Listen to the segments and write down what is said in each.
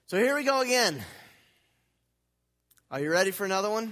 So here we go again. Are you ready for another one?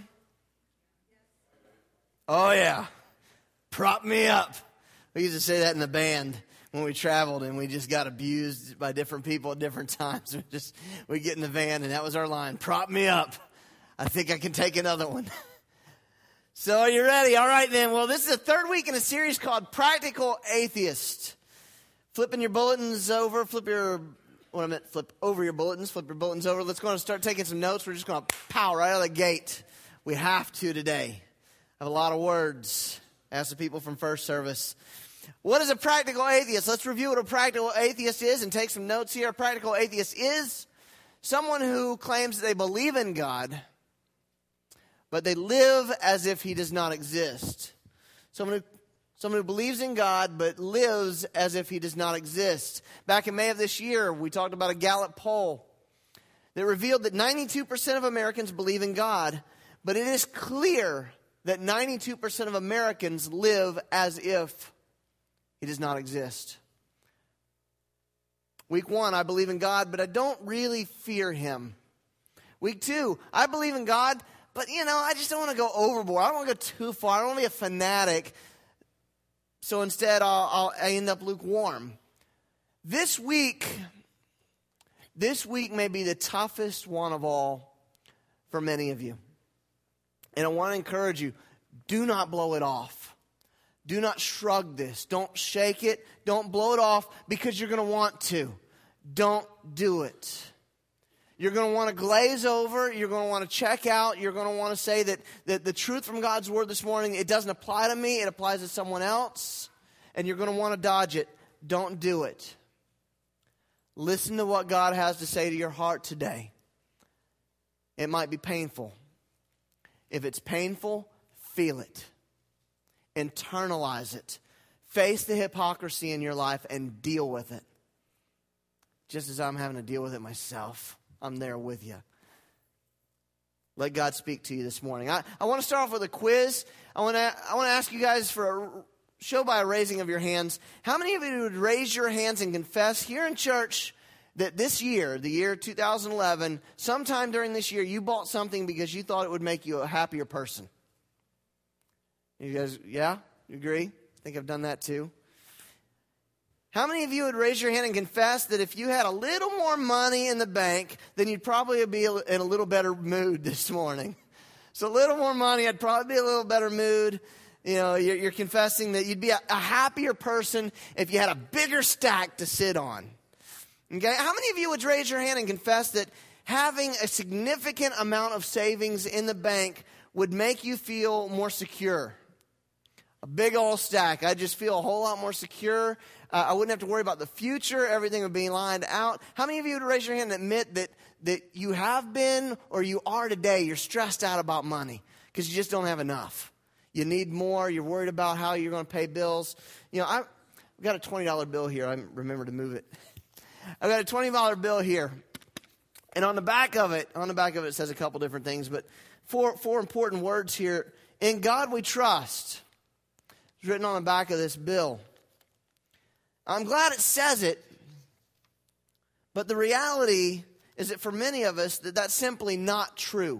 Oh, yeah. Prop me up. We used to say that in the band when we traveled and we just got abused by different people at different times. We get in the van and that was our line. Prop me up. I think I can take another one. So are you ready? All right then. Well, this is the third week in a series called Practical Atheist. Flipping your bulletins over. Flip over your bulletins. Flip your bulletins over. Let's go and start taking some notes. We're just going to pow right out of the gate. We have to today. I have a lot of words. Ask the people from first service. What is a practical atheist? Let's review what a practical atheist is and take some notes here. A practical atheist is someone who claims that they believe in God, but they live as if he does not exist. Someone who believes in God, but lives as if he does not exist. Back in May of this year, we talked about a Gallup poll that revealed that 92% of Americans believe in God, but it is clear that 92% of Americans live as if he does not exist. Week 1, I believe in God, but I don't really fear him. Week 2, I believe in God, but I just don't want to go overboard. I don't want to go too far. I don't want to be a fanatic. So instead, I end up lukewarm. This week may be the toughest one of all for many of you. And I want to encourage you, do not blow it off. Do not shrug this. Don't shake it. Don't blow it off because you're going to want to. Don't do it. You're going to want to glaze over. You're going to want to check out. You're going to want to say that the truth from God's word this morning, it doesn't apply to me. It applies to someone else. And you're going to want to dodge it. Don't do it. Listen to what God has to say to your heart today. It might be painful. If it's painful, feel it. Internalize it. Face the hypocrisy in your life and deal with it. Just as I'm having to deal with it myself. I'm there with you. Let God speak to you this morning. I want to start off with a quiz. I want to ask you guys for a show by a raising of your hands. How many of you would raise your hands and confess here in church that this year, the year 2011, sometime during this year, you bought something because you thought it would make you a happier person? You guys, yeah? You agree? I think I've done that too. How many of you would raise your hand and confess that if you had a little more money in the bank, then you'd probably be in a little better mood this morning? So a little more money, I'd probably be in a little better mood. You're confessing that you'd be a happier person if you had a bigger stack to sit on. Okay, how many of you would raise your hand and confess that having a significant amount of savings in the bank would make you feel more secure? A big old stack. I'd just feel a whole lot more secure. I wouldn't have to worry about the future. Everything would be lined out. How many of you would raise your hand and admit that you have been or you are today, you're stressed out about money because you just don't have enough? You need more. You're worried about how you're going to pay bills. I've got a $20 bill here. I remember to move it. I've got a $20 bill here. And on the back of it says a couple different things, but four important words here. In God we trust. It's written on the back of this bill. I'm glad it says it, but the reality is that for many of us, that's simply not true.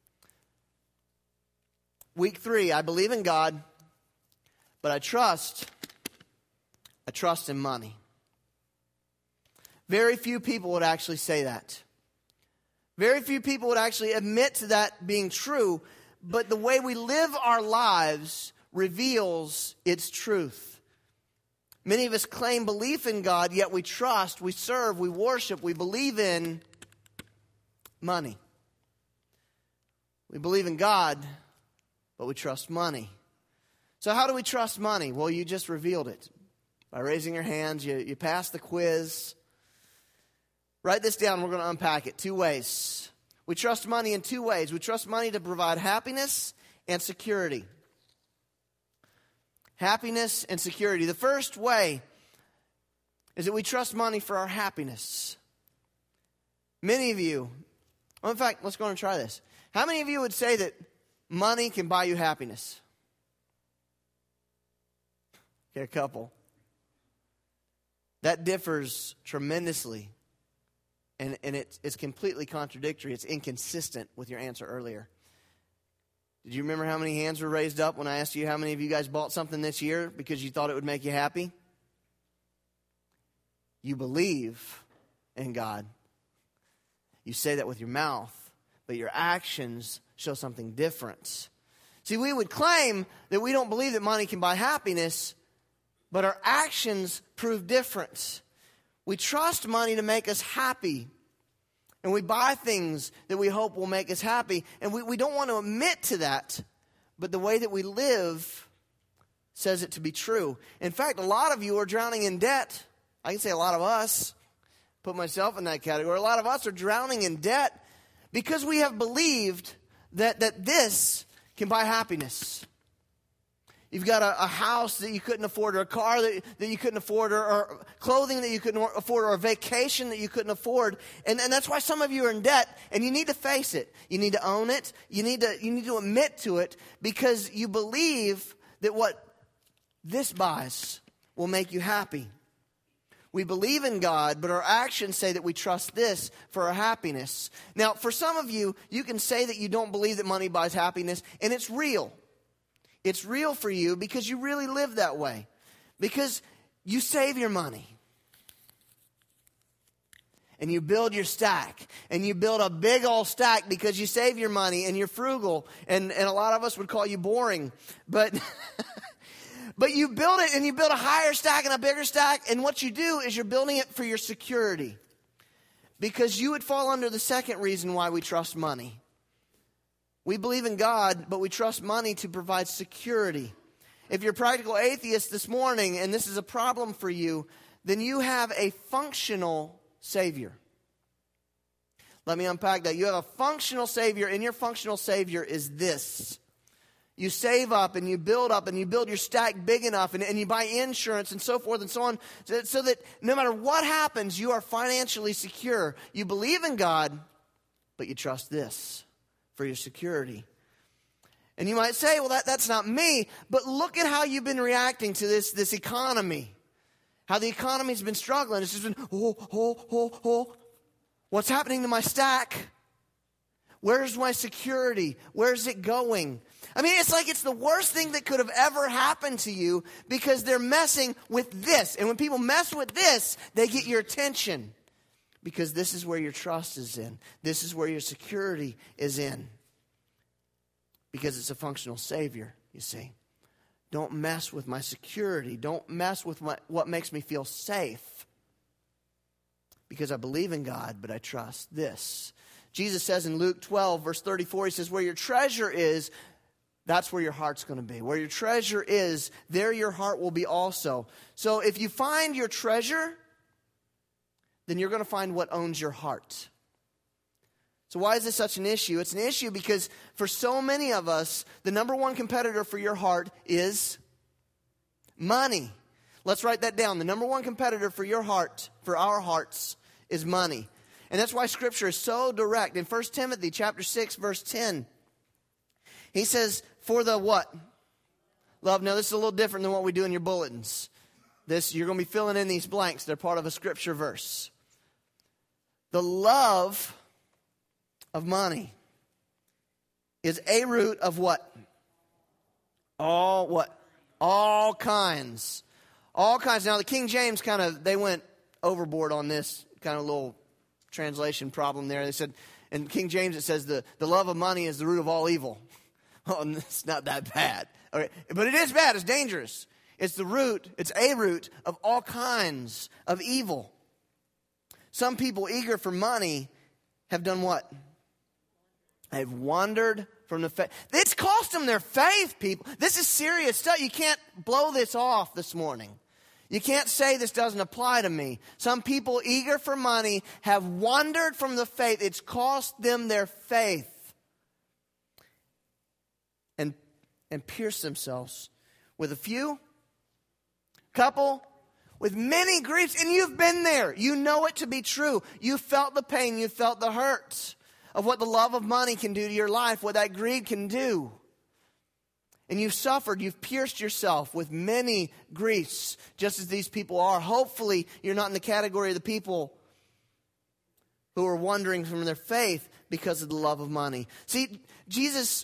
Week 3, I believe in God, but I trust in money. Very few people would actually say that. Very few people would actually admit to that being true, but the way we live our lives reveals its truth. Many of us claim belief in God, yet we trust, we serve, we worship, we believe in money. We believe in God, but we trust money. So how do we trust money? Well, you just revealed it. By raising your hands, you passed the quiz. Write this down. We're going to unpack it 2 ways. We trust money in 2 ways. We trust money to provide happiness and security. Happiness and security. The first way is that we trust money for our happiness. Many of you, well, in fact, let's go and try this. How many of you would say that money can buy you happiness? Okay, a couple. That differs tremendously And it's completely contradictory. It's inconsistent with your answer earlier. Did you remember how many hands were raised up when I asked you how many of you guys bought something this year because you thought it would make you happy? You believe in God. You say that with your mouth, but your actions show something different. See, we would claim that we don't believe that money can buy happiness, but our actions prove different. We trust money to make us happy. And we buy things that we hope will make us happy. And we don't want to admit to that. But the way that we live says it to be true. In fact, a lot of you are drowning in debt. I can say a lot of us. Put myself in that category. A lot of us are drowning in debt because we have believed that this can buy happiness. You've got a house that you couldn't afford, or a car that you couldn't afford, or clothing that you couldn't afford, or a vacation that you couldn't afford. And that's why some of you are in debt, and you need to face it. You need to own it. You need to admit to it, because you believe that what this buys will make you happy. We believe in God, but our actions say that we trust this for our happiness. Now, for some of you, you can say that you don't believe that money buys happiness, and it's real. It's real for you because you really live that way. Because you save your money. And you build your stack. And you build a big old stack because you save your money and you're frugal. And a lot of us would call you boring. But but you build it, and you build a higher stack and a bigger stack. And what you do is you're building it for your security. Because you would fall under the second reason why we trust money. We believe in God, but we trust money to provide security. If you're a practical atheist this morning, and this is a problem for you, then you have a functional Savior. Let me unpack that. You have a functional Savior, and your functional Savior is this. You save up, and you build up, and you build your stack big enough, and you buy insurance, and so forth and so on, so that no matter what happens, you are financially secure. You believe in God, but you trust this for your security. And you might say, well, that's not me. But look at how you've been reacting to this economy. How the economy's been struggling. It's just been, what's happening to my stack? Where's my security? Where's it going? I mean, it's like it's the worst thing that could have ever happened to you, because they're messing with this. And when people mess with this, they get your attention. Because this is where your trust is in. This is where your security is in. Because it's a functional Savior, you see. Don't mess with my security. Don't mess with what makes me feel safe. Because I believe in God, but I trust this. Jesus says in Luke 12, verse 34, he says, where your treasure is, that's where your heart's going to be. Where your treasure is, there your heart will be also. So if you find your treasure, then you're going to find what owns your heart. So why is this such an issue? It's an issue because for so many of us, the number one competitor for your heart is money. Let's write that down. The number one competitor for your heart, for our hearts, is money. And that's why Scripture is so direct. In 1 Timothy chapter 6, verse 10, he says, for the what? Love. Now, this is a little different than what we do in your bulletins. You're going to be filling in these blanks. They're part of a Scripture verse. The love of money is a root of what? All what? All kinds. All kinds. Now, the King James they went overboard on this kind of little translation problem there. They said, in King James it says the love of money is the root of all evil. Oh, it's not that bad. Okay. But it is bad. It's dangerous. It's a root of all kinds of evil. Some people eager for money have done what? They've wandered from the faith. It's cost them their faith, people. This is serious stuff. You can't blow this off this morning. You can't say this doesn't apply to me. Some people eager for money have wandered from the faith. It's cost them their faith. And pierced themselves with a few, couple, with many griefs. And you've been there. You know it to be true. You felt the pain. You felt the hurt of what the love of money can do to your life, what that greed can do. And you've suffered, you've pierced yourself with many griefs, just as these people are. Hopefully, you're not in the category of the people who are wandering from their faith because of the love of money. See, Jesus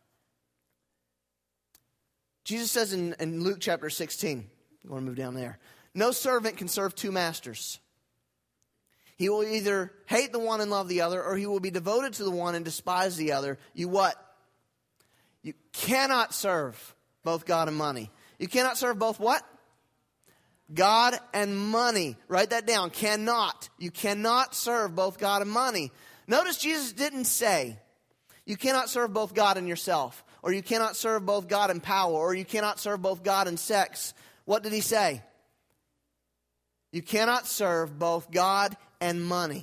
says in Luke chapter 16, I want to move down there. No servant can serve two masters. He will either hate the one and love the other, or he will be devoted to the one and despise the other. You what? You cannot serve both God and money. You cannot serve both what? God and money. Write that down. Cannot. You cannot serve both God and money. Notice Jesus didn't say, you cannot serve both God and yourself, or you cannot serve both God and power, or you cannot serve both God and sex. What did he say? You cannot serve both God and money.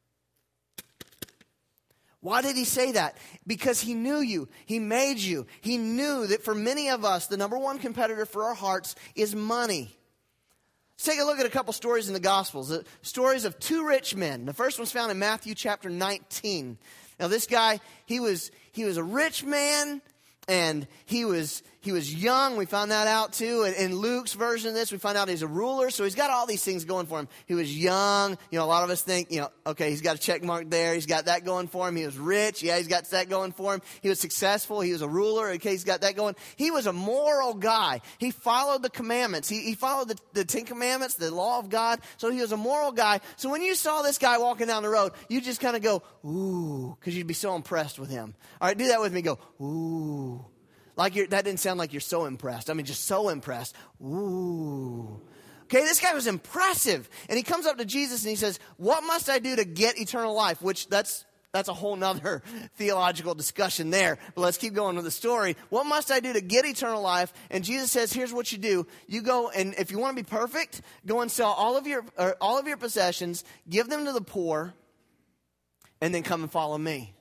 Why did he say that? Because he knew you. He made you. He knew that for many of us, the number one competitor for our hearts is money. Let's take a look at a couple stories in the Gospels. The stories of two rich men. The first one's found in Matthew chapter 19. Now this guy, he was a rich man, and he was young. We found that out too. In Luke's version of this, we find out he's a ruler. So he's got all these things going for him. He was young. A lot of us think, okay, he's got a check mark there. He's got that going for him. He was rich. Yeah, he's got that going for him. He was successful. He was a ruler. Okay, he's got that going. He was a moral guy. He followed the commandments. He followed the 10 Commandments, the law of God. So he was a moral guy. So when you saw this guy walking down the road, you just kind of go, ooh, because you'd be so impressed with him. All right, do that with me. Go, ooh. That didn't sound like you're so impressed. I mean, just so impressed. Ooh. Okay, this guy was impressive. And he comes up to Jesus and he says, what must I do to get eternal life? Which that's a whole nother theological discussion there. But let's keep going with the story. What must I do to get eternal life? And Jesus says, here's what you do. You go, and if you want to be perfect, go and sell all of your possessions, give them to the poor, and then come and follow me.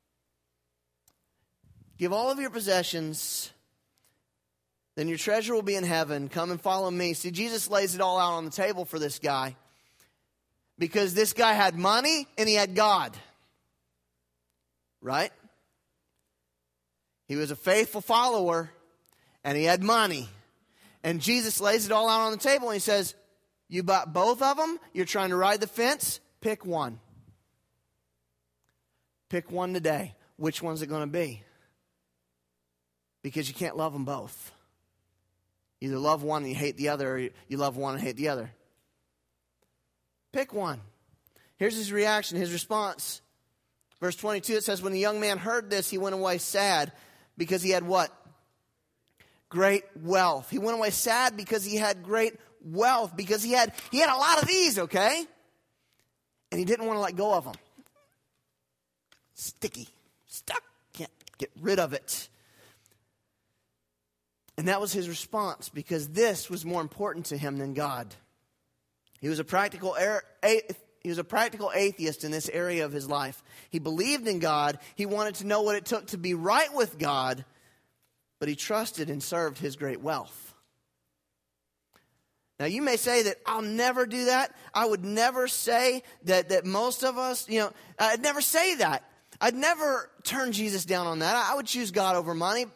Give all of your possessions, then your treasure will be in heaven. Come and follow me. See, Jesus lays it all out on the table for this guy because this guy had money and he had God. Right? He was a faithful follower and he had money. And Jesus lays it all out on the table and he says, you bought both of them? You're trying to ride the fence? Pick one. Pick one today. Which one's it going to be? Because you can't love them both. Either love one and you hate the other, or you love one and hate the other. Pick one. Here's his reaction, his response. Verse 22, it says, when the young man heard this, he went away sad because he had what? Great wealth. He went away sad because he had great wealth, because he had a lot of these, okay? And he didn't want to let go of them. Sticky. Stuck. Can't get rid of it. And that was his response, because this was more important to him than God. He was a practical atheist in this area of his life. He believed in God. He wanted to know what it took to be right with God, but he trusted and served his great wealth. Now, you may say that I'll never do that. I would never say that most of us, I'd never say that. I'd never turn Jesus down on that. I would choose God over money.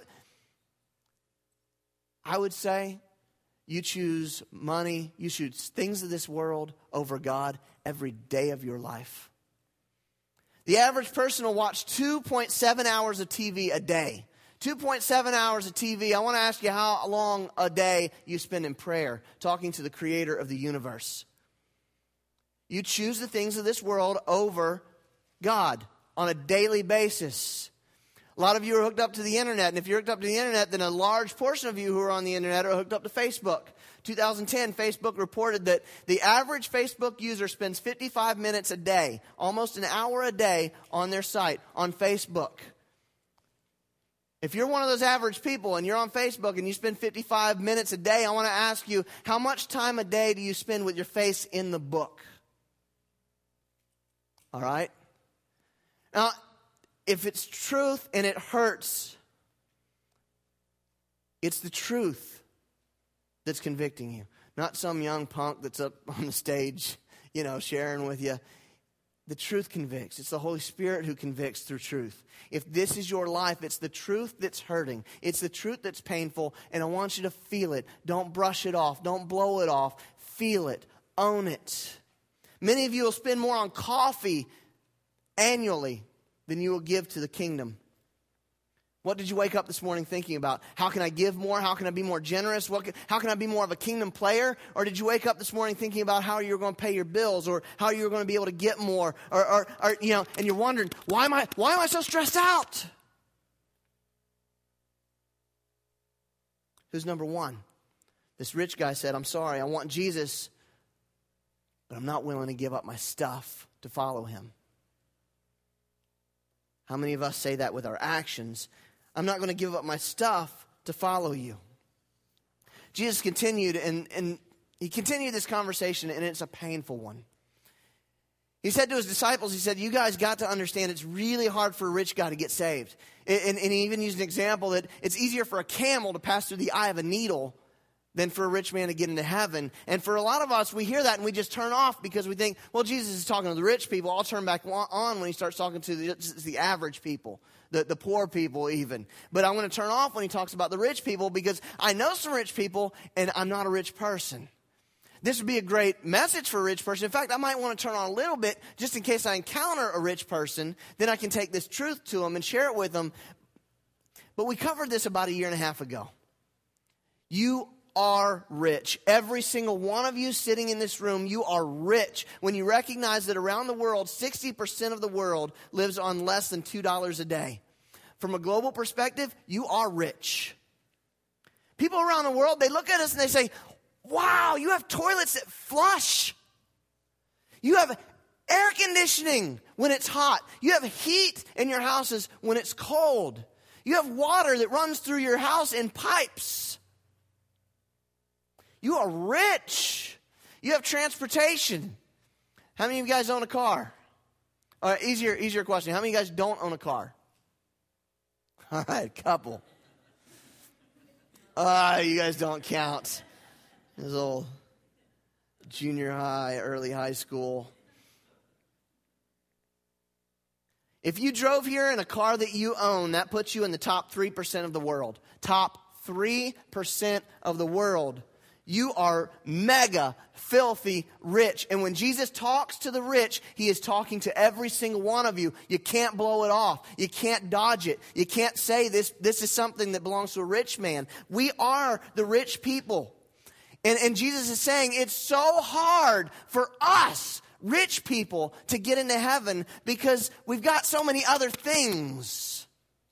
I would say you choose money, you choose things of this world over God every day of your life. The average person will watch 2.7 hours of TV a day. 2.7 hours of TV. I want to ask you how long a day you spend in prayer, talking to the creator of the universe. You choose the things of this world over God on a daily basis. A lot of you are hooked up to the internet, and if you're hooked up to the internet, then a large portion of you who are on the internet are hooked up to Facebook. 2010, Facebook reported that the average Facebook user spends 55 minutes a day, almost an hour a day, on their site, on Facebook. If you're one of those average people and you're on Facebook and you spend 55 minutes a day, I want to ask you, how much time a day do you spend with your face in the book? All right? Now, if it's truth and it hurts, it's the truth that's convicting you. Not some young punk that's up on the stage, sharing with you. The truth convicts. It's the Holy Spirit who convicts through truth. If this is your life, it's the truth that's hurting. It's the truth that's painful, and I want you to feel it. Don't brush it off. Don't blow it off. Feel it. Own it. Many of you will spend more on coffee annually than you will give to the kingdom. What did you wake up this morning thinking about? How can I give more? How can I be more generous? How can I be more of a kingdom player? Or did you wake up this morning thinking about how you're going to pay your bills, or how you're going to be able to get more, or and you're wondering, why am I so stressed out? Who's number one? This rich guy said, I'm sorry, I want Jesus, but I'm not willing to give up my stuff to follow him. How many of us say that with our actions? I'm not going to give up my stuff to follow you. Jesus continued, and he continued this conversation, and it's a painful one. He said to his disciples, he said, you guys got to understand it's really hard for a rich guy to get saved. And he even used an example that it's easier for a camel to pass through the eye of a needle than for a rich man to get into heaven. And for a lot of us, we hear that and we just turn off because we think, well, Jesus is talking to the rich people. I'll turn back on when he starts talking to the average people, the poor people even. But I'm going to turn off when he talks about the rich people because I know some rich people and I'm not a rich person. This would be a great message for a rich person. In fact, I might want to turn on a little bit just in case I encounter a rich person. Then I can take this truth to them and share it with them. But we covered this about 1.5 years ago. You are rich. Every single one of you sitting in this room, you are rich. When you recognize that around the world, 60% of the world lives on less than $2 a day. From a global perspective, you are rich. People around the world, they look at us and they say, wow, you have toilets that flush. You have air conditioning when it's hot. You have heat in your houses when it's cold. You have water that runs through your house in pipes. You are rich. You have transportation. How many of you guys own a car? All right, easier question. How many of you guys don't own a car? All right, couple. You guys don't count. This old junior high, early high school. If you drove here in a car that you own, that puts you in the top 3% of the world. Top 3% of the world. You are mega, filthy rich. And when Jesus talks to the rich, he is talking to every single one of you. You can't blow it off. You can't dodge it. You can't say this is something that belongs to a rich man. We are the rich people. And Jesus is saying it's so hard for us, rich people, to get into heaven because we've got so many other things.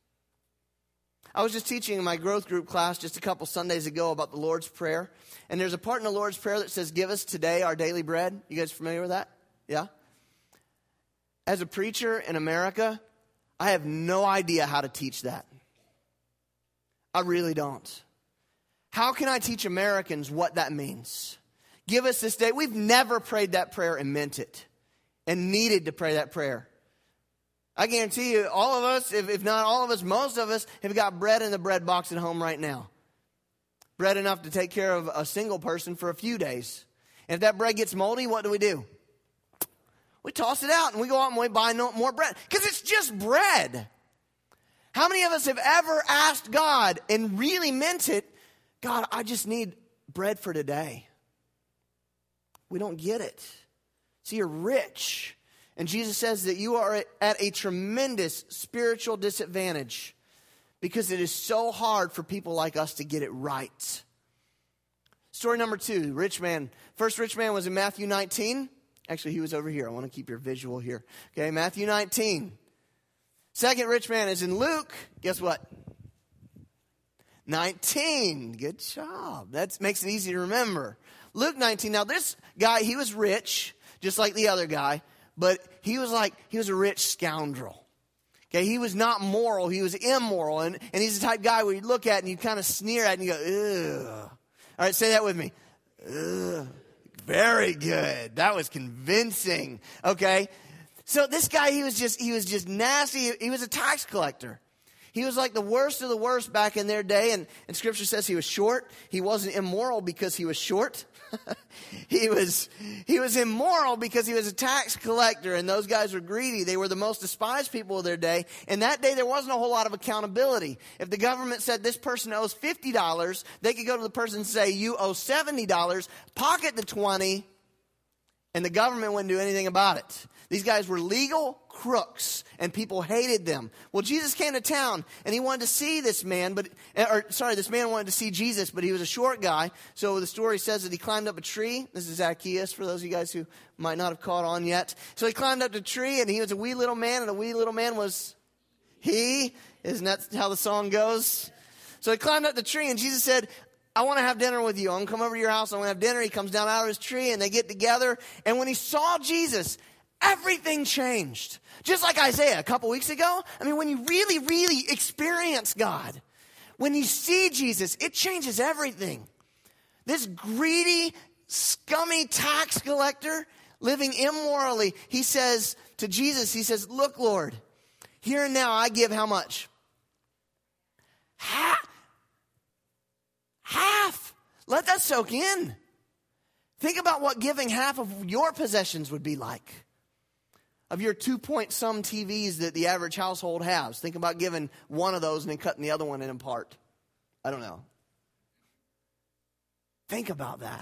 I was just teaching in my growth group class just a couple Sundays ago about the Lord's Prayer. And there's a part in the Lord's Prayer that says, give us today our daily bread. You guys familiar with that? Yeah? As a preacher in America, I have no idea how to teach that. I really don't. How can I teach Americans what that means? Give us this day. We've never prayed that prayer and meant it and needed to pray that prayer. I guarantee you, all of us, if not all of us, most of us have got bread in the bread box at home right now. Bread enough to take care of a single person for a few days. And if that bread gets moldy, what do? We toss it out and we go out and we buy more bread. Because it's just bread. How many of us have ever asked God and really meant it, God, I just need bread for today? We don't get it. See, you're rich. And Jesus says that you are at a tremendous spiritual disadvantage because it is so hard for people like us to get it right. Story number 2, rich man. First rich man was in Matthew 19. Actually, he was over here. I want to keep your visual here. Okay, Matthew 19. Second rich man is in Luke. Guess what? 19. Good job. That makes it easy to remember. Luke 19. Now, this guy, he was rich, just like the other guy, but he was a rich scoundrel. Okay, he was not moral, he was immoral. And he's the type of guy where you look at and you kind of sneer at and you go, ugh. All right, say that with me. Ugh. Very good. That was convincing. Okay. So this guy, he was just nasty. He was a tax collector. He was like the worst of the worst back in their day. And Scripture says he was short. He wasn't immoral because he was short. He was immoral because he was a tax collector, and those guys were greedy. They were the most despised people of their day. And that day, there wasn't a whole lot of accountability. If the government said this person owes $50, they could go to the person and say, you owe $70, pocket the $20, And the government wouldn't do anything about it. These guys were legal crooks, and people hated them. Well, Jesus came to town, and he wanted to see this man, this man wanted to see Jesus, but he was a short guy. So the story says that he climbed up a tree. This is Zacchaeus, for those of you guys who might not have caught on yet. So he climbed up the tree, and he was a wee little man, and a wee little man was he. Isn't that how the song goes? So he climbed up the tree, and Jesus said, I want to have dinner with you. I'm going to come over to your house. I want to have dinner. He comes down out of his tree, and they get together. And when he saw Jesus, everything changed. Just like Isaiah a couple weeks ago. I mean, when you really, really experience God, when you see Jesus, it changes everything. This greedy, scummy tax collector living immorally, he says to Jesus, he says, look, Lord, here and now I give how much? Half. Let that soak in. Think about what giving half of your possessions would be like. Of your 2-point-some TVs that the average household has. Think about giving one of those and then cutting the other one in part. I don't know. Think about that.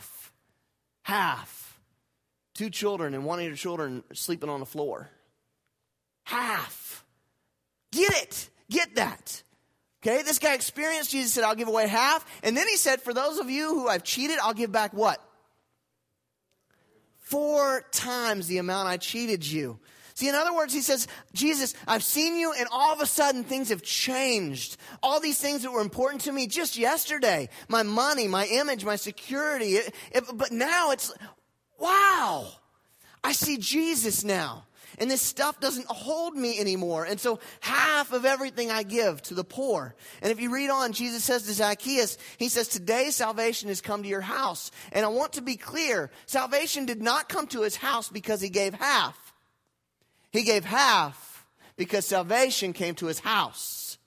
Half. 2 children and one of your children sleeping on the floor. Half. Get it. Get that. Okay, this guy experienced Jesus, said, I'll give away half. And then he said, for those of you who I've cheated, I'll give back what? 4 times the amount I cheated you. See, in other words, he says, Jesus, I've seen you, and all of a sudden things have changed. All these things that were important to me just yesterday, my money, my image, my security. But now it's, wow, I see Jesus now. And this stuff doesn't hold me anymore. And so half of everything I give to the poor. And if you read on, Jesus says to Zacchaeus, he says, today salvation has come to your house. And I want to be clear, salvation did not come to his house because he gave half. He gave half because salvation came to his house.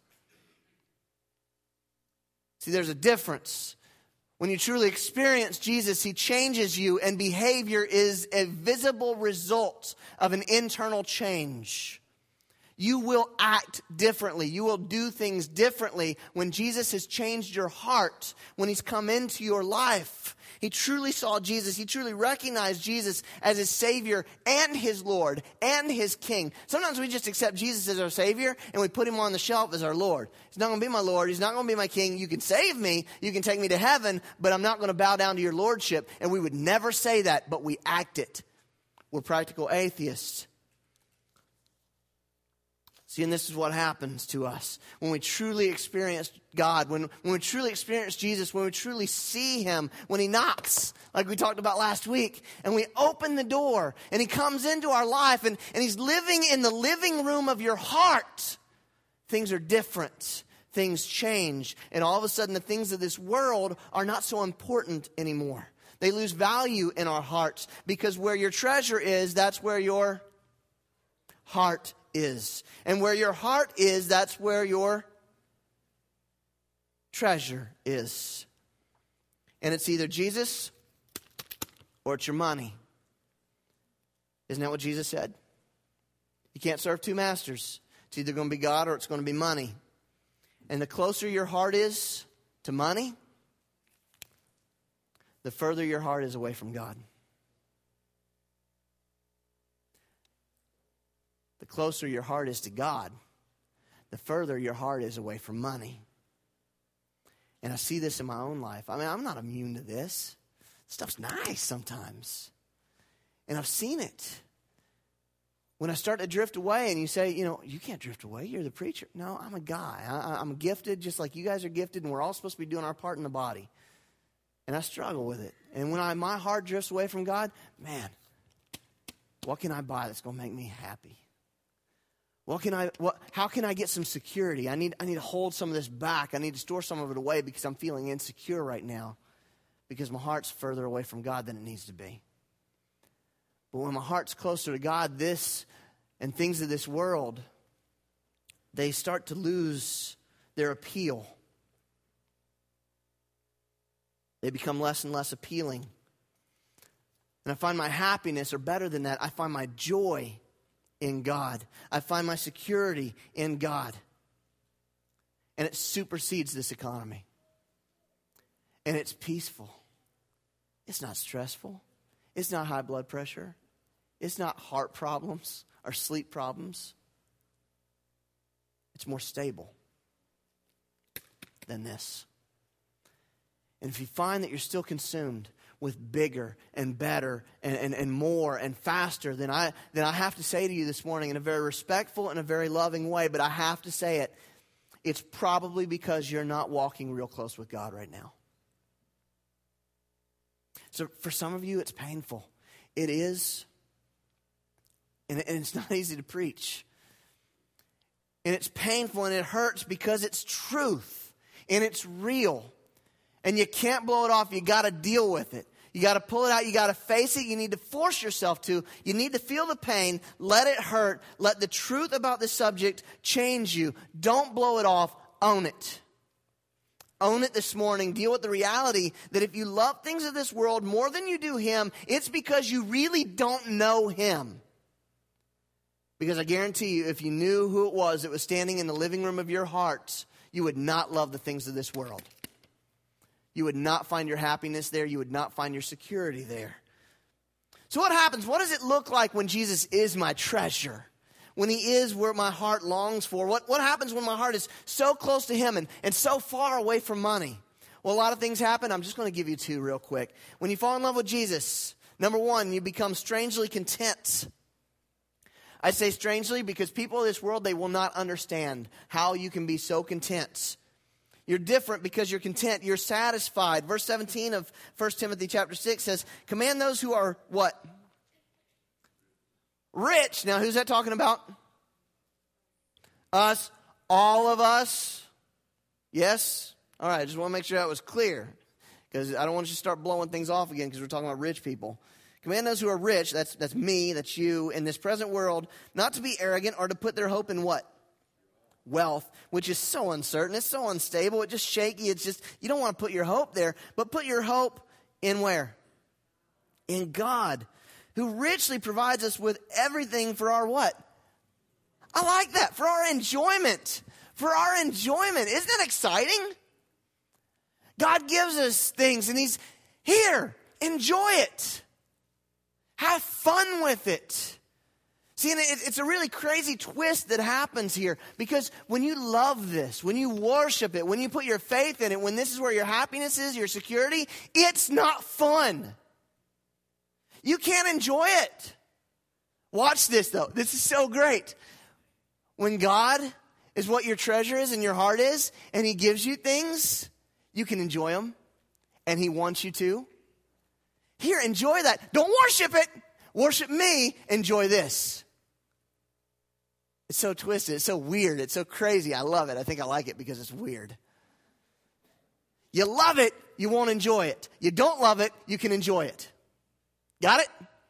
See, there's a difference. When you truly experience Jesus, he changes you, and behavior is a visible result of an internal change. You will act differently. You will do things differently when Jesus has changed your heart, when he's come into your life. He truly saw Jesus. He truly recognized Jesus as his Savior and his Lord and his King. Sometimes we just accept Jesus as our Savior and we put him on the shelf as our Lord. He's not going to be my Lord. He's not going to be my King. You can save me. You can take me to heaven, but I'm not going to bow down to your Lordship. And we would never say that, but we act it. We're practical atheists. See, and this is what happens to us when we truly experience God, when we truly experience Jesus, when we truly see him, when he knocks, like we talked about last week, and we open the door, and he comes into our life, and he's living in the living room of your heart. Things are different. Things change. And all of a sudden, the things of this world are not so important anymore. They lose value in our hearts, because where your treasure is, that's where your heart is. And where your heart is, that's where your treasure is. And it's either Jesus or it's your money. Isn't that what Jesus said? You can't serve 2 masters. It's either going to be God or it's going to be money. And the closer your heart is to money, the further your heart is away from God. The closer your heart is to God, the further your heart is away from money. And I see this in my own life. I mean, I'm not immune to this. Stuff's nice sometimes. And I've seen it. When I start to drift away and you say, you can't drift away. You're the preacher. No, I'm a guy. I'm gifted just like you guys are gifted, and we're all supposed to be doing our part in the body. And I struggle with it. And when my heart drifts away from God, man, what can I buy that's going to make me happy? How can I get some security? I need to hold some of this back. I need to store some of it away because I'm feeling insecure right now because my heart's further away from God than it needs to be. But when my heart's closer to God, this and things of this world, they start to lose their appeal. They become less and less appealing. And I find my happiness, or better than that, I find my joy in God. I find my security in God. And it supersedes this economy. And it's peaceful. It's not stressful. It's not high blood pressure. It's not heart problems or sleep problems. It's more stable than this. And if you find that you're still consumed with bigger and better and more and faster, then I have to say to you this morning in a very respectful and a very loving way, but I have to say it, it's probably because you're not walking real close with God right now. So for some of you, it's painful. It is. And it's not easy to preach. And it's painful and it hurts because it's truth. And it's real. And you can't blow it off. You got to deal with it. You got to pull it out. You got to face it. You need to force yourself to. You need to feel the pain. Let it hurt. Let the truth about this subject change you. Don't blow it off. Own it. Own it this morning. Deal with the reality that if you love things of this world more than you do Him, it's because you really don't know Him. Because I guarantee you, if you knew who it was that was standing in the living room of your hearts, you would not love the things of this world. You would not find your happiness there. You would not find your security there. So what happens? What does it look like when Jesus is my treasure? When He is where my heart longs for? What happens when my heart is so close to Him and so far away from money? Well, a lot of things happen. I'm just going to give you two real quick. When you fall in love with Jesus, number one, you become strangely content. I say strangely because people of this world, they will not understand how you can be so content. You're different because you're content. You're satisfied. Verse 17 of 1 Timothy chapter 6 says, command those who are what? Rich. Now, who's that talking about? Us. All of us. Yes? All right, I just want to make sure that was clear. Because I don't want you to start blowing things off again because we're talking about rich people. Command those who are rich, that's me, that's you, in this present world, not to be arrogant or to put their hope in what? Wealth, which is so uncertain. It's so unstable. It's just shaky. It's just, you don't want to put your hope there. But put your hope in where? In God, who richly provides us with everything for our what? I like that. For our enjoyment. For our enjoyment. Isn't that exciting? God gives us things and He's here. Enjoy it. Have fun with it. See, and it's a really crazy twist that happens here because when you love this, when you worship it, when you put your faith in it, when this is where your happiness is, your security, it's not fun. You can't enjoy it. Watch this, though. This is so great. When God is what your treasure is and your heart is, and He gives you things, you can enjoy them, and He wants you to. Here, enjoy that. Don't worship it. Worship me. Enjoy this. It's so twisted. It's so weird. It's so crazy. I love it. I think I like it because it's weird. You love it, you won't enjoy it. You don't love it, you can enjoy it. Got it?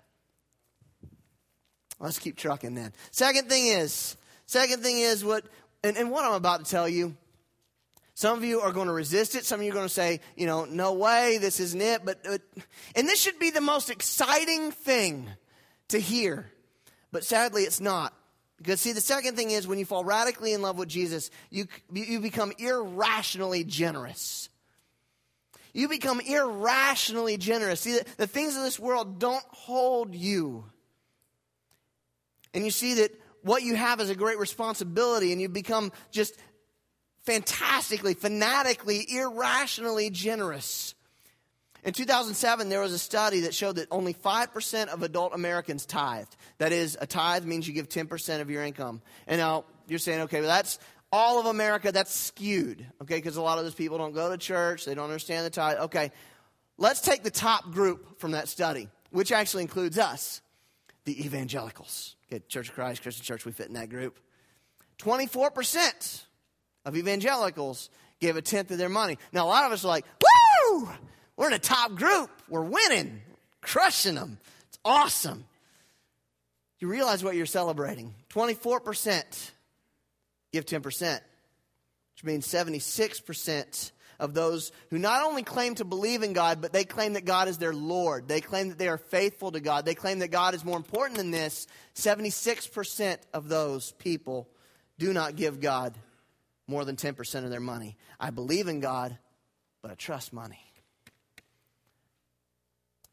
Let's keep trucking then. Second thing is what I'm about to tell you. Some of you are going to resist it. Some of you are going to say, no way, this isn't it. And this should be the most exciting thing to hear. But sadly, it's not. Because, see, the second thing is when you fall radically in love with Jesus, you become irrationally generous. You become irrationally generous. See, the things of this world don't hold you. And you see that what you have is a great responsibility, and you become just fantastically, fanatically, irrationally generous. In 2007, there was a study that showed that only 5% of adult Americans tithed. That is, a tithe means you give 10% of your income. And now you're saying, okay, well, that's all of America, that's skewed, okay, because a lot of those people don't go to church, they don't understand the tithe. Okay, let's take the top group from that study, which actually includes us, the evangelicals. Okay, Church of Christ, Christian Church, we fit in that group. 24% of evangelicals give a tenth of their money. Now, a lot of us are like, woo! We're in a top group. We're winning, crushing them. It's awesome. You realize what you're celebrating. 24% give 10%, which means 76% of those who not only claim to believe in God, but they claim that God is their Lord. They claim that they are faithful to God. They claim that God is more important than this. 76% of those people do not give God more than 10% of their money. I believe in God, but I trust money.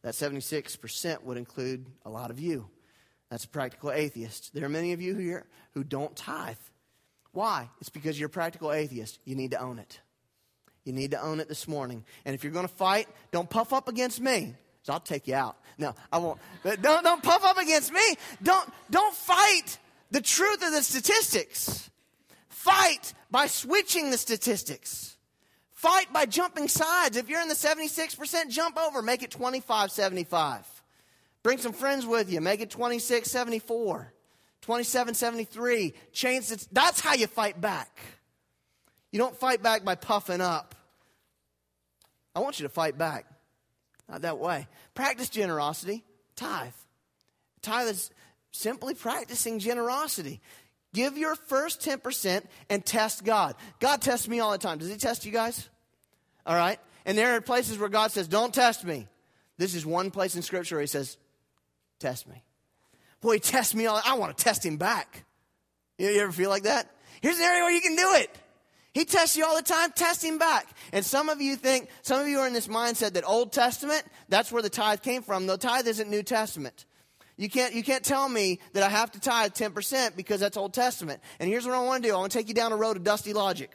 That 76% would include a lot of you. That's a practical atheist. There are many of you here who don't tithe. Why? It's because you're a practical atheist. You need to own it. You need to own it this morning. And if you're going to fight, don't puff up against me. So I'll take you out. No, I won't. But don't puff up against me. Don't fight the truth of the statistics. Fight by switching the statistics. Fight by jumping sides. If you're in the 76%, jump over. Make it 25-75. Bring some friends with you. Make it 26-74. 27-73. Change it. That's how you fight back. You don't fight back by puffing up. I want you to fight back. Not that way. Practice generosity. Tithe. Tithe is simply practicing generosity. Give your first 10% and test God. God tests me all the time. Does he test you guys? All right. And there are places where God says, don't test me. This is one place in Scripture where he says, test me. Boy, he tests me all. I want to test him back. You ever feel like that? Here's an area where you can do it. He tests you all the time. Test him back. And some of you are in this mindset that Old Testament, that's where the tithe came from. The tithe isn't New Testament. You can't tell me that I have to tithe 10% because that's Old Testament. And here's what I want to do. I want to take you down a road of dusty logic.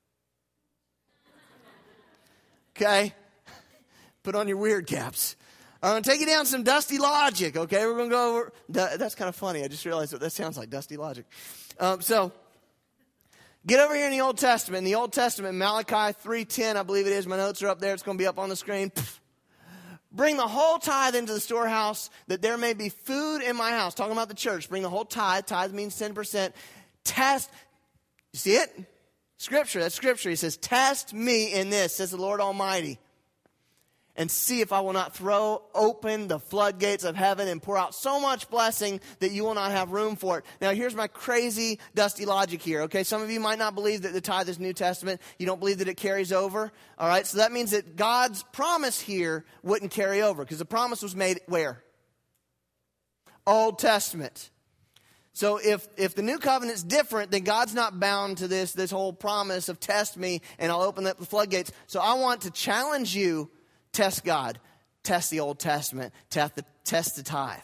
Okay? Put on your weird caps. I'm going to take you down some dusty logic, okay? We're going to go over. That's kind of funny. I just realized what that sounds like, dusty logic. So, get over here in the Old Testament. In the Old Testament, Malachi 3:10, I believe it is. My notes are up there. It's going to be up on the screen. Bring the whole tithe into the storehouse, that there may be food in my house. Talking about the church. Bring the whole tithe. Tithe means 10%. Test. You see it? Scripture. That's Scripture. He says, test me in this, says the Lord Almighty, and see if I will not throw open the floodgates of heaven and pour out so much blessing that you will not have room for it. Now, here's my crazy, dusty logic here, okay? Some of you might not believe that the tithe is New Testament. You don't believe that it carries over, all right? So that means that God's promise here wouldn't carry over, because the promise was made where? Old Testament. So if the new covenant's different, then God's not bound to this whole promise of test me and I'll open up the floodgates. So I want to challenge you. Test God. Test the Old Testament. Test the tithe.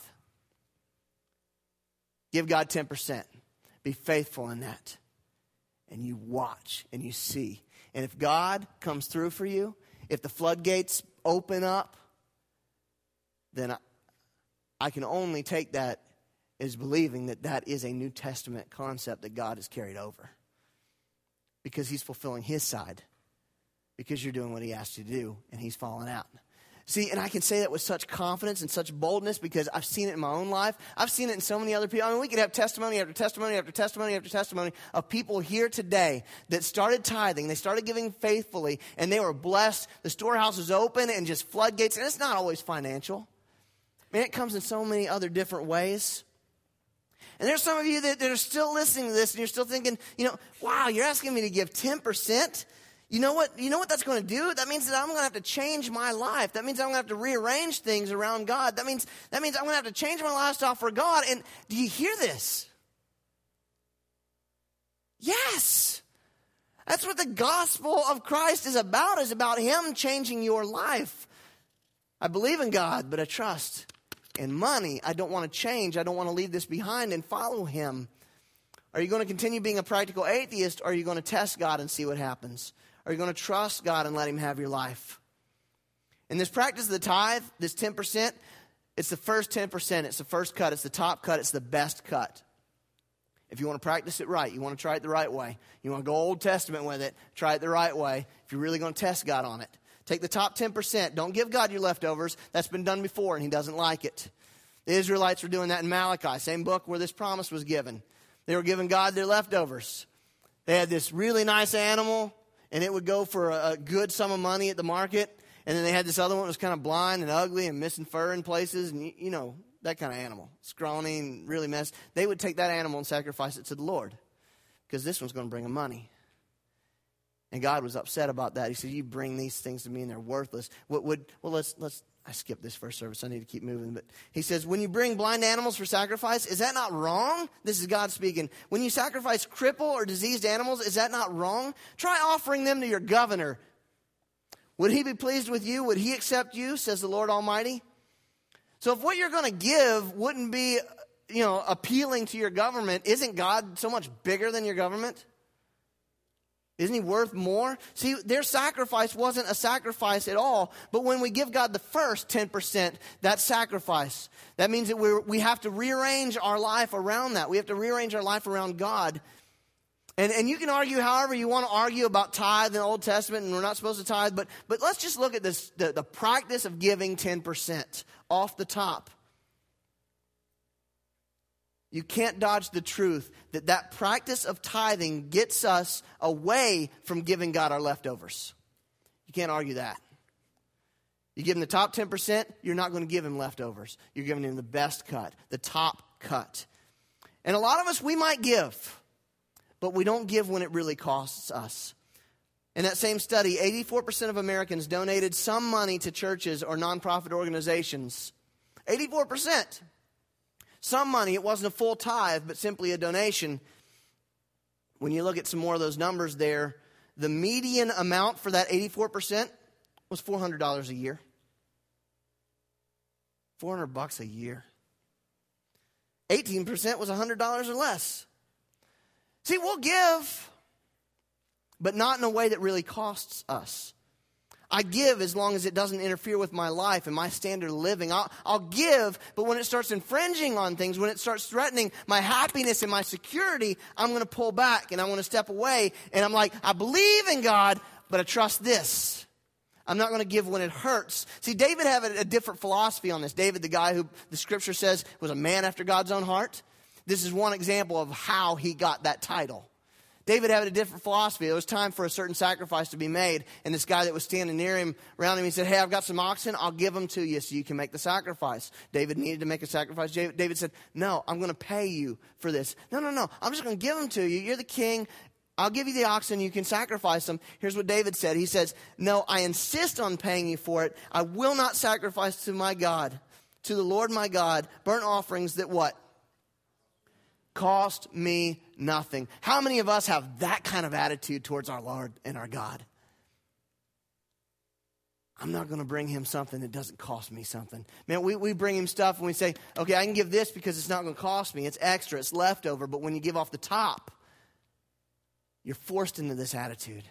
Give God 10%. Be faithful in that. And you watch and you see. And if God comes through for you, if the floodgates open up, then I can only take that as believing that that is a New Testament concept that God has carried over. Because he's fulfilling his side. Because you're doing what he asked you to do, and he's falling out. See, and I can say that with such confidence and such boldness because I've seen it in my own life. I've seen it in so many other people. I mean, we could have testimony after testimony after testimony after testimony of people here today that started tithing. They started giving faithfully, and they were blessed. The storehouse was open and just floodgates. And it's not always financial. I mean, it comes in so many other different ways. And there's some of you that are still listening to this, and you're still thinking, wow, you're asking me to give 10%? You know what that's going to do? That means that I'm going to have to change my life. That means I'm going to have to rearrange things around God. That means I'm going to have to change my lifestyle for God. And do you hear this? Yes. That's what the gospel of Christ is about him changing your life. I believe in God, but I trust in money. I don't want to change. I don't want to leave this behind and follow him. Are you going to continue being a practical atheist, or are you going to test God and see what happens? Are you going to trust God and let him have your life? In this practice of the tithe, this 10%, it's the first 10%. It's the first cut. It's the top cut. It's the best cut. If you want to practice it right, you want to try it the right way. You want to go Old Testament with it, try it the right way. If you're really going to test God on it. Take the top 10%. Don't give God your leftovers. That's been done before, and he doesn't like it. The Israelites were doing that in Malachi, same book where this promise was given. They were giving God their leftovers. They had this really nice animal, and it would go for a good sum of money at the market. And then they had this other one that was kind of blind and ugly and missing fur in places. And, that kind of animal. Scrawny and really messed. They would take that animal and sacrifice it to the Lord. Because this one's going to bring them money. And God was upset about that. He said, you bring these things to me and they're worthless. I skipped this first service. I need to keep moving. But he says, when you bring blind animals for sacrifice, is that not wrong? This is God speaking. When you sacrifice crippled or diseased animals, is that not wrong? Try offering them to your governor. Would he be pleased with you? Would he accept you, says the Lord Almighty? So if what you're going to give wouldn't be, appealing to your government, isn't God so much bigger than your government? Isn't he worth more? See, their sacrifice wasn't a sacrifice at all. But when we give God the first 10%, that's sacrifice. That means that we have to rearrange our life around that. We have to rearrange our life around God. And you can argue however you want to argue about tithe in the Old Testament, and we're not supposed to tithe. But let's just look at this, the practice of giving 10% off the top. You can't dodge the truth that practice of tithing gets us away from giving God our leftovers. You can't argue that. You give him the top 10%, you're not going to give him leftovers. You're giving him the best cut, the top cut. And a lot of us, we might give, but we don't give when it really costs us. In that same study, 84% of Americans donated some money to churches or nonprofit organizations. 84%. Some money, it wasn't a full tithe, but simply a donation. When you look at some more of those numbers there, the median amount for that 84% was $400 a year. $400 a year. 18% was $100 or less. See, we'll give, but not in a way that really costs us. I give as long as it doesn't interfere with my life and my standard of living. I'll give, but when it starts infringing on things, when it starts threatening my happiness and my security, I'm going to pull back and I want to step away. And I'm like, I believe in God, but I trust this. I'm not going to give when it hurts. See, David had a different philosophy on this. David, the guy who the scripture says was a man after God's own heart. This is one example of how he got that title. David had a different philosophy. It was time for a certain sacrifice to be made. And this guy that was standing near him, around him, he said, hey, I've got some oxen. I'll give them to you so you can make the sacrifice. David needed to make a sacrifice. David said, no, I'm going to pay you for this. No. I'm just going to give them to you. You're the king. I'll give you the oxen. You can sacrifice them. Here's what David said. He says, no, I insist on paying you for it. I will not sacrifice to my God, to the Lord my God, burnt offerings that what? Cost me nothing. How many of us have that kind of attitude towards our Lord and our God? I'm not going to bring him something that doesn't cost me something. Man, we bring him stuff and we say, okay, I can give this because it's not going to cost me. It's extra. It's leftover. But when you give off the top, you're forced into this attitude.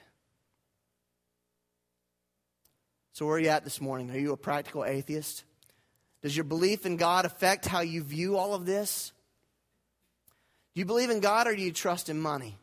So where are you at this morning? Are you a practical atheist? Does your belief in God affect how you view all of this? Do you believe in God or do you trust in money?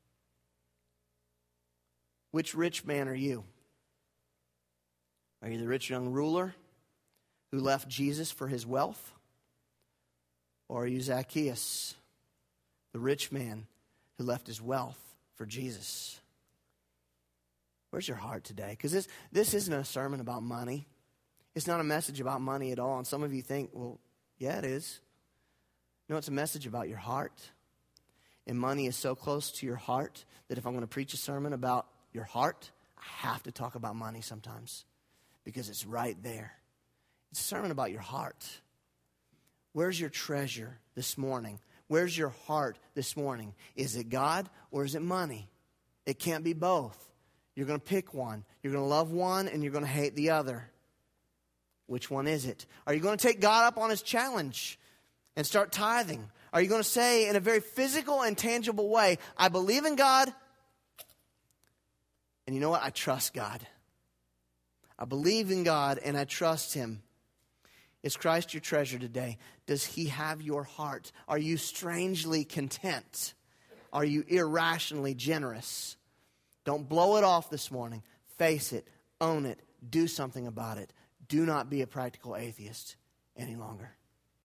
Which rich man are you? Are you the rich young ruler who left Jesus for his wealth? Or are you Zacchaeus, the rich man who left his wealth for Jesus? Where's your heart today? Because this isn't a sermon about money. It's not a message about money at all. And some of you think, well, yeah, it is. No, it's a message about your heart. And money is so close to your heart that if I'm going to preach a sermon about your heart, I have to talk about money sometimes because it's right there. It's a sermon about your heart. Where's your treasure this morning? Where's your heart this morning? Is it God or is it money? It can't be both. You're going to pick one. You're going to love one and you're going to hate the other. Which one is it? Are you going to take God up on his challenge and start tithing? Are you going to say in a very physical and tangible way, I believe in God, and you know what? I trust God. I believe in God, and I trust him. Is Christ your treasure today? Does he have your heart? Are you strangely content? Are you irrationally generous? Don't blow it off this morning. Face it. Own it. Do something about it. Do not be a practical atheist any longer.